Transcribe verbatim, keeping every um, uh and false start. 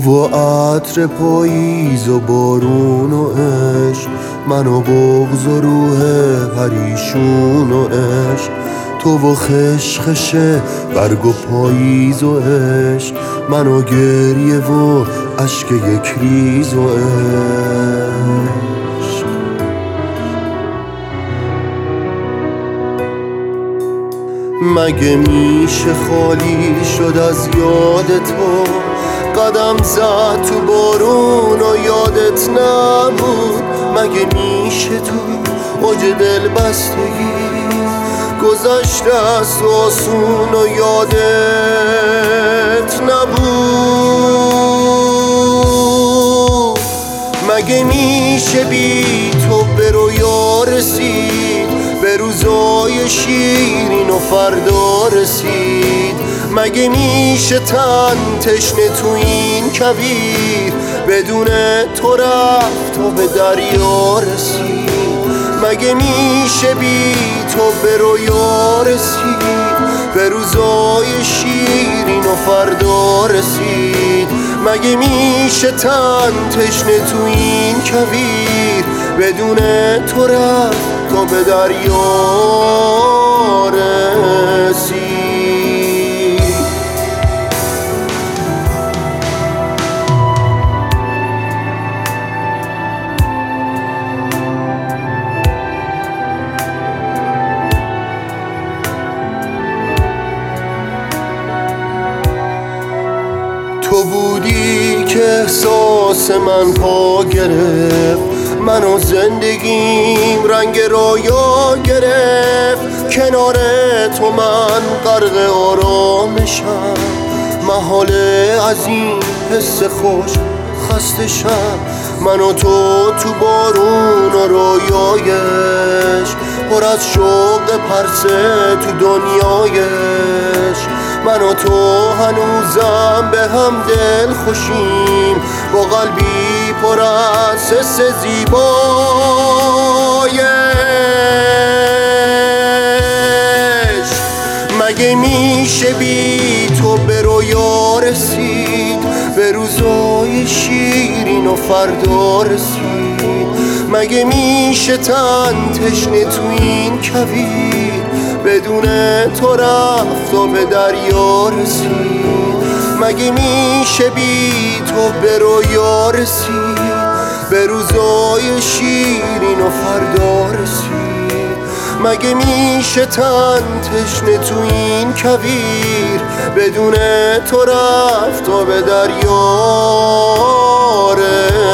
و عطر پاییز و بارون و عشق، من و بغض و روح پریشون و عشق، تو و خشخش برگ و پاییز و عشق، من و گریه و اشک یک ریز و عشق. مگه میشه خالی شد از یاد تو، قدم زد تو بارون و یادت نبود؟ مگه میشه تو اوج دل بستگی گذشته است آسون و یادت نبود؟ مگه میشه بی تو به رویا رسید، به روزای شیرین و فردا رسید؟ مگه میشه تن تشنه تو این کویر بدون تو رفت و به دریا رسید؟ مگه میشه بی تو به رویا رسید، به روزای شیرین و فردا رسید؟ مگه میشه تن تشنه تو این کویر بدون تو رفت تا به دریا رسید؟ تو بودی که احساس من پا گرفت، من و زندگیم رنگ رویا گرفت. کنار تو من غرق آرامشم، محاله از این حس خوش خسته شم. من و تو تو بارون و رویایش، پر از شوق پرسه تو دنیایش. من و تو هنوزم به هم دل خوشیم، با قلبی پر از حس زیبایش. مگه میشه بی تو به رویا رسید، به روزای شیرین و فردا رسید؟ مگه میشه تن تشنه تو این کویر بدون تو رفت و به دریا رسید؟ مگه میشه بی تو به رویا رسید، به روزای شیرین و فردا رسید؟ مگه میشه تن تشنه تو این کویر بدون تو رفت و به دریا رسید؟